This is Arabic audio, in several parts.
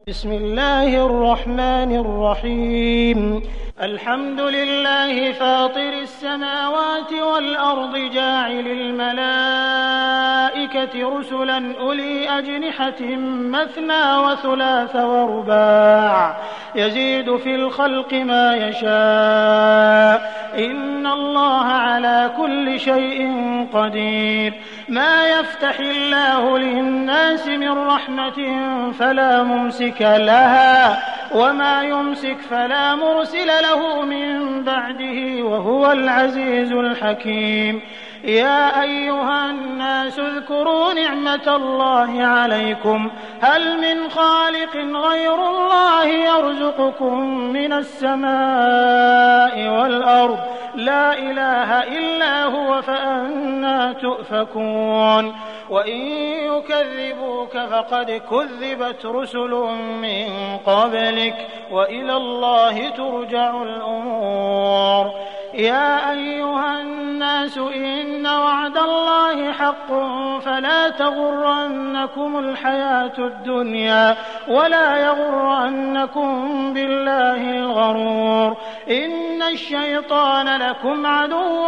بسم الله الرحمن الرحيم. الحمد لله فاطر السماوات والأرض جاعل الملائكة رسلا أولي أجنحة مثنى وثلاث ورباع يزيد في الخلق ما يشاء إن الله على كل شيء قدير. ما يفتح الله للناس من رحمة فلا ممسك لها وما يمسك فلا مرسل له من بعده وهو العزيز الحكيم. يا أيها الناس اذكروا نعمة الله عليكم هل من خالق غير الله يرزقكم من السماء والأرض لا إله إلا هو فأنى تؤفكون. وإن يكذبوك فقد كذبت رسل من قبلك وإلى الله ترجع الأمور. يا أيها الناس إن وعد الله حق فلا تغرنكم الحياة الدنيا ولا يغرنكم بالله الغرور. إن الشيطان لكم عدو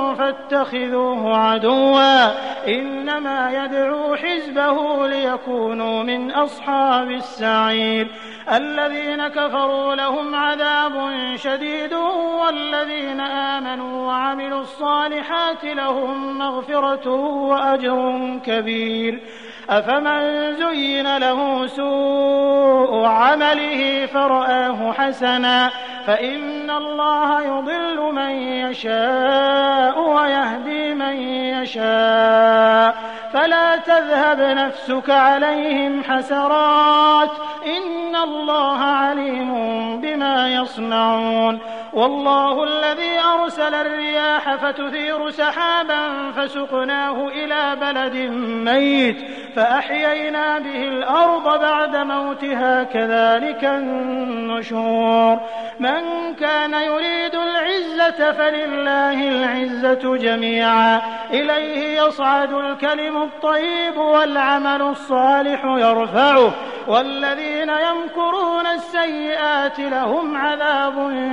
فاتخذوه عدوا إنما يدعو حزبه ليكونوا من أصحاب السعير. الذين كفروا لهم عذاب شديد والذين آمنوا وعملوا الصالحات لهم مغفرة وأجر كبير. أفمن زين له سوء عمله فرآه حسنا فإن الله يضل من يشاء ويهدي من يشاء فلا تذهب نفسك عليهم حسرات إن الله عليم بما يصنعون. والله الذي أرسل الرياح فتثير سحابا فسقناه إلى بلد ميت فأحيينا به الأرض بعد موتها كذلك النشور. من كان يريد العزة فلله العزة جميعا إليه يصعد الكلم الطيب والعمل الصالح يرفعه والذين يمكرون السيئات لهم عذاب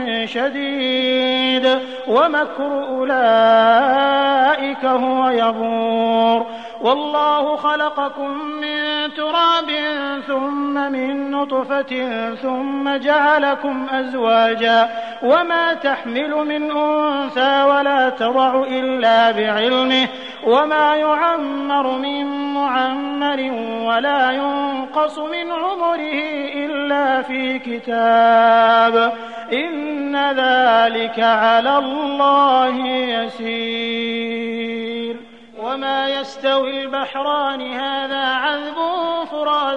شديد ومكر أولئك هو يبور. والله خلقكم من تراب ثم من نطفة ثم جعلكم أزواجا وما تحمل من أنثى ولا تضع إلا بعلمه وما يعمر من معمر ولا ينقص من عمره إلا في كتاب إن ذلك على الله يسير. وما يستوي البحران هذا عذب فرات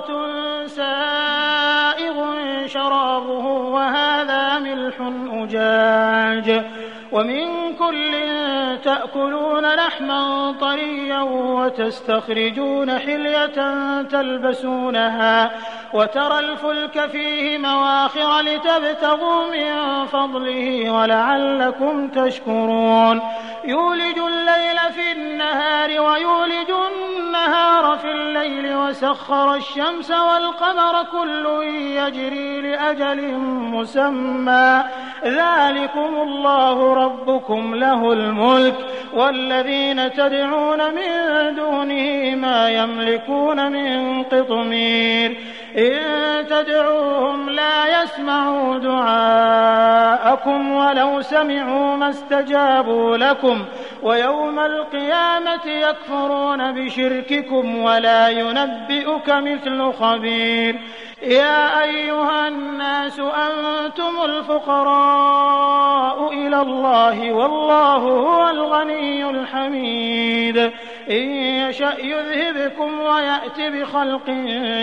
سائغ شرابه وهذا ملح أجاج ومن كل تأكلون لحما طريا وتستخرجون حلية تلبسونها وترى الفلك فيه مواخر لتبتغوا من فضله ولعلكم تشكرون. يولج الليل في النهار ويولج النهار في الليل وسخر الشمس والقمر كل يجري لأجل مسمى ذلكم الله ربكم له الملك والذين تدعون من دونه ما يملكون من قطمير. إن تدعوهم لا يسمعوا دعاءكم ولو سمعوا ما استجابوا لكم ويوم القيامة يكفرون بشرككم ولا ينبئك مثل خبير. يا أيها الناس أنتم الفقراء إلى الله والله هو الغني الحميد. إن يشأ يذهبكم ويأت بخلق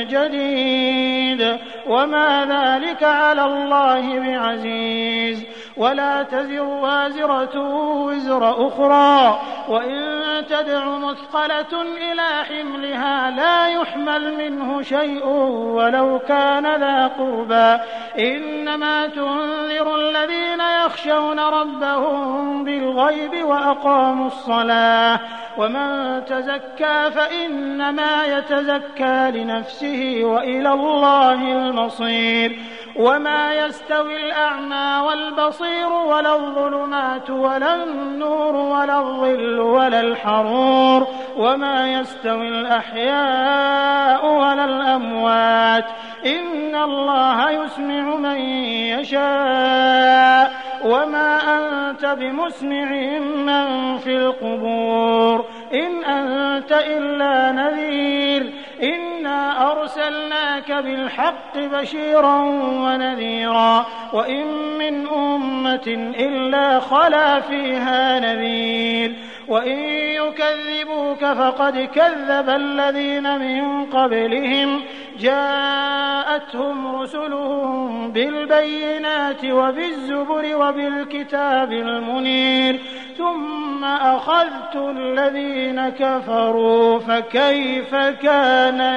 جديد وما ذلك على الله بعزيز. ولا تزر وازرة وزر أخرى، وإن تدع مثقلة إلى حملها لا يحمل منه شيء ولو كان ذا قربى، إنما تنذر الذين يخشون ربهم بالغيب وأقاموا الصلاة، ومن تزكى فإنما يتزكى لنفسه وإلى الله المصير. وما يستوي الأعمى والبصير ولا الظلمات ولا النور ولا الظل ولا الحرور، وما يستوي الأحياء ولا الأموات، إن الله يسمع من يشاء، وما أنت بمسمع من في القبور، إن أنت إلا نذير. إنا أرسلناك بالحق بشيرا ونذيرا، وإن من أمة إلا خلا فيها نذير، وإن يكذبوك فقد كذب الذين من قبلهم، جاءتهم رسلهم بالبينات وبالزبر وبالكتاب المنير، ثم أخذت الذين كفروا فكيف كان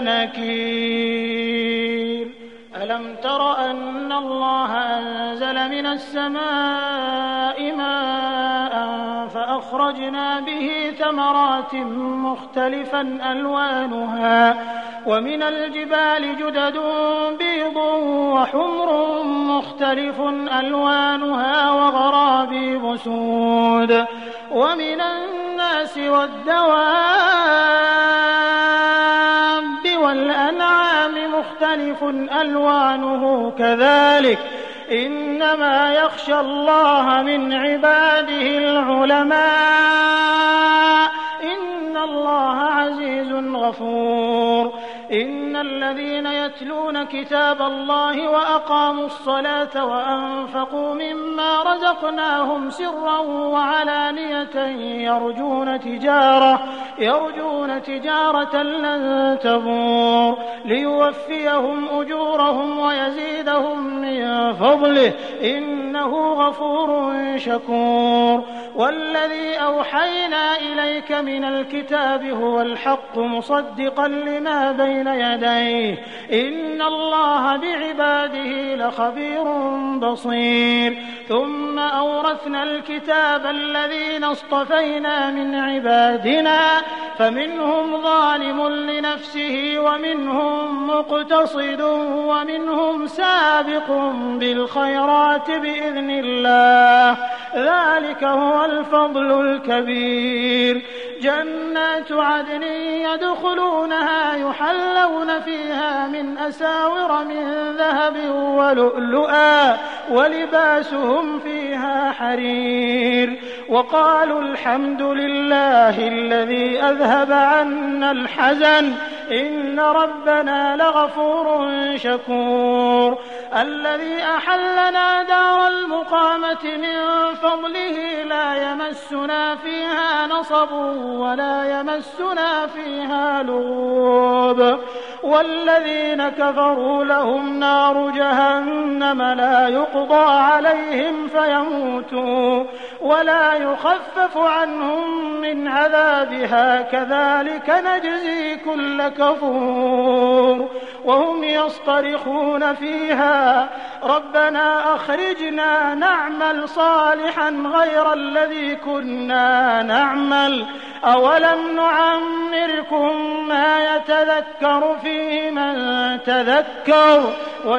نكير. ألم تر أن الله أنزل من السماء ماء فأخرجنا به ثمرات مختلفا ألوانها، ومن الجبال جدد بيض وحمر مختلف ألوانها وغرابيب سود، ومن الناس والدواب والأنعام مختلف ألوانه كذلك، إنما يخشى الله من عباده العلماء، إن الله عزيز غفور. إن الذين يتلون كتاب الله وأقاموا الصلاة وأنفقوا مما رزقناهم سرا وعلانية يرجون تجارة لن تبور، ليوفيهم أجورهم ويزيدهم من فضله، إنه غفور شكور. والذي أوحينا إليك من الكتاب هو الحق مصدقا لما بين يديه، إن الله بعباده لخبير بصير. ثم أورثنا الكتاب الذين اصطفينا من عبادنا، فمنهم ظالم لنفسه ومنهم مقتصد ومنهم سابق بالخيرات بإذن الله، ذلك هو الفضل الكبير. جنات عدن يدخلونها يحلون فيها من أساور من ذهب ولؤلؤا، ولباسهم فيها حرير، وقالوا الحمد لله الذي أذهب عنا الحزن، إن ربنا لغفور شكور. الذي أحلنا دار المقامة من فضله لا يمسنا فيها نصب ولا يمسنا فيها لغوب، والذين كفروا لهم نار جهنم لا يقضى عليهم فيموتوا ولا يخفف عنهم من عذابها، كذلك نجزي كل كفور. وهم يصطرخون فيها ربنا أخرجنا نعمل صالحا غير الذي كنا نعمل، أولم نعمركم ما يتذكر فيه من تذكر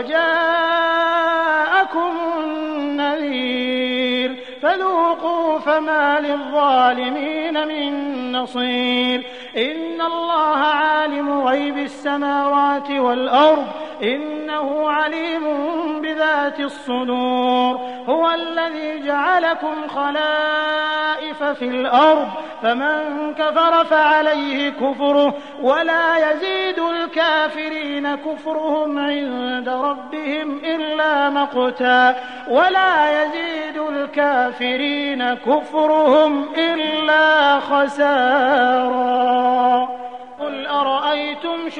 وجاءكم النذير، فذوقوا فما للظالمين من نصير. إن الله عالم غيب السماوات والأرض، إنه عليم بذات الصدور. هو الذي جعلكم خلائف في الأرض، فمن كفر فعليه كفره، ولا يزيد الكافرين كفرهم عند ربهم إلا مقتا، ولا يزيد الكافرين كفرهم إلا خسارا. قل أرأيتم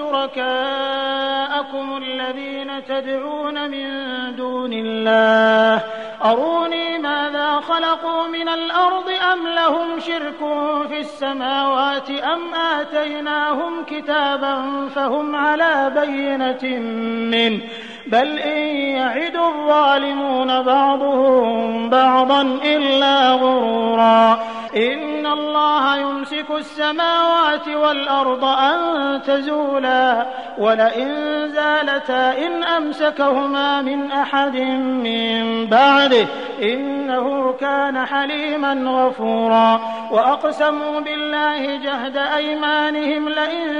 شركاءكم الذين تدعون من دون الله أروني ماذا خلقوا من الأرض أم لهم شرك في السماوات أم آتيناهم كتابا فهم على بينة منه بل إن يعد الظالمون بعضهم بعضا إلا غرورا إن الله يمسك السماوات والأرض أن تزولا ولئن زالتا إن أمسكهما من أحد من بعده إنه كان حليما غفورا وأقسموا بالله جهد أيمانهم لئن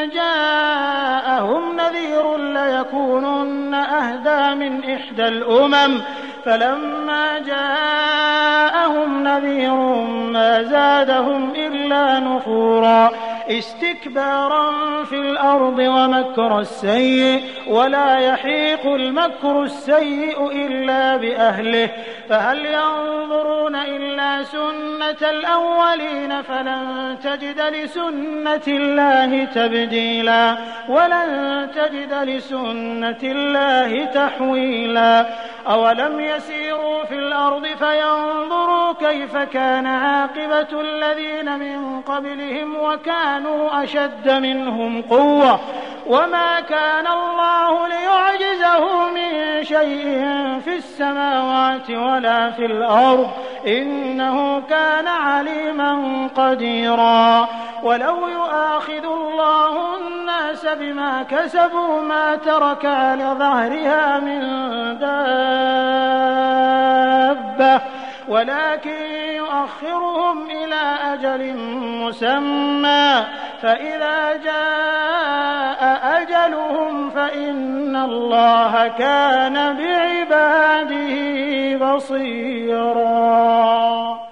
جاءهم نذير ليكونن أهدى من إحدى الأمم فلما جاءهم نذير ما زادهم إلا نفورا استكبارا في الأرض ومكر السيء ولا يحيق المكر السيء إلا بأهله فهل ينظرون إلا سنة الأولين فلن تجد لسنة الله تبديلا ولن تجد لسنة الله تحويلا أولم يسيروا في الأرض فينظروا كيف كان عاقبة الذين من قبلهم وكانوا أشد منهم قوة وما كان الله ليعجزه من شيء في السماوات ولا في الأرض إنه كان عليما قديرا ولو يؤاخذ الله الناس بما كسبوا ما ترك على ظهرها من دابة ولكن يؤخرهم إلى أجل مسمى فإذا جاء أجلهم فإن الله كان بعباده بصيرا.